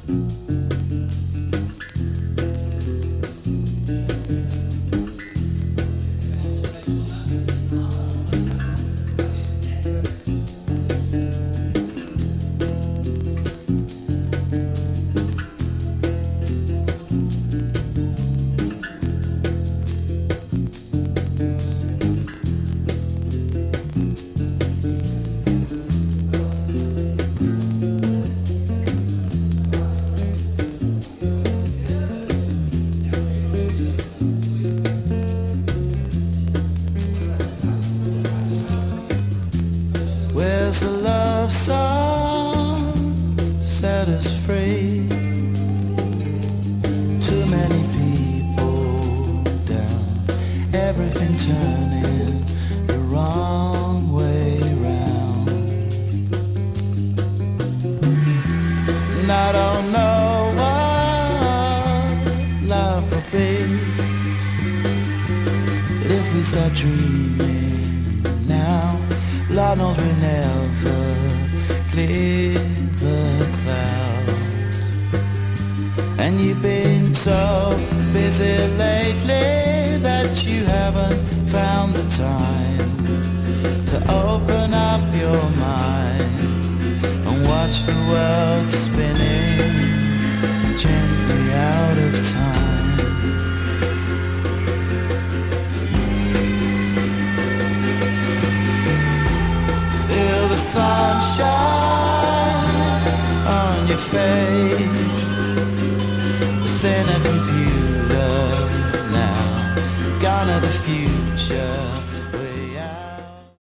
Where's the love song set us free? Too many people down, everything turning the wrong way round. And I don't know what love will be, but if we start dreaming now, Lord knows we never clear the cloud. And you've been so busy lately that you haven't found the time to open up your mind and watch the world spin.